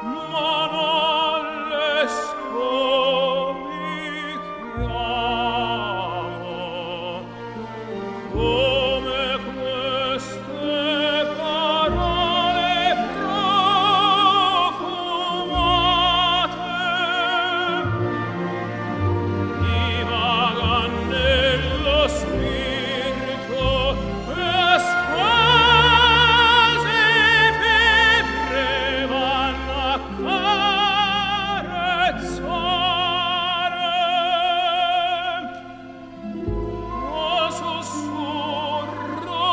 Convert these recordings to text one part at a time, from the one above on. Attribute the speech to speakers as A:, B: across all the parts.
A: ma non l'esco mi chiamo, come queste parole profumate divagan nello spirito e quasi fibre vanno a carezzare. O sussurro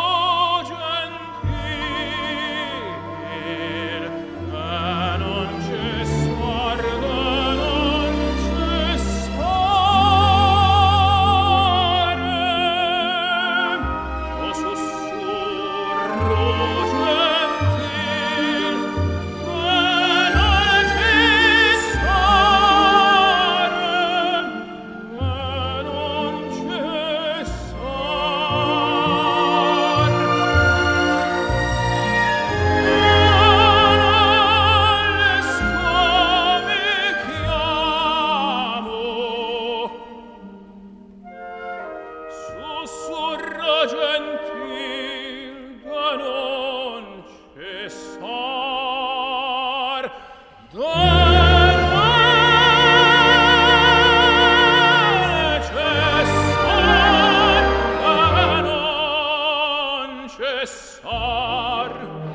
A: gentil, che non cessar, non cessare. O sussurro gentil, che non sussurro gentil da non cessar, da non cessar.